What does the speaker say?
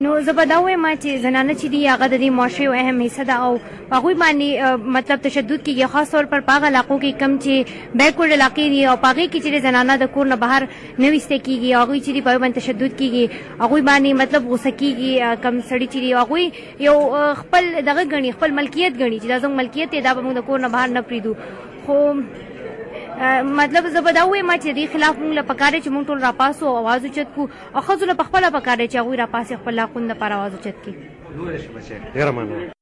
نو زه به دا وایم چې زنانه چې دي هغه د دې معاشرې یو اهم حصه ده او په هغوی باندې مطلب تشدد کېږي، خاص طور پر په هغه علاقو کې کم چې بیکورډ علاقې دي او په هغې کې چې زنانه د کور نه بهر نه ویستی کېږي، هغوی چې دي په هغوی باندې تشدد کېږي، هغوی باندې مطلب غوسه کېږي کم سړي چې دي، هغوی یو خپل دغه ګڼي، خپل ملکیت ګڼي چې دا زموږ ملکیت دی، دا به موږ د کور نه بهر نه پرېږدو. خو مطلب زه به دا ووایم چې دې خلاف موږ له پکار دی چې موږ ټول راپاسو او اواز اوچت کړو او ښځو له پخپله پکار دی چې هغوی راپاسې خپل حقونو لپاره اواز اوچت کړي. ډېره مننه.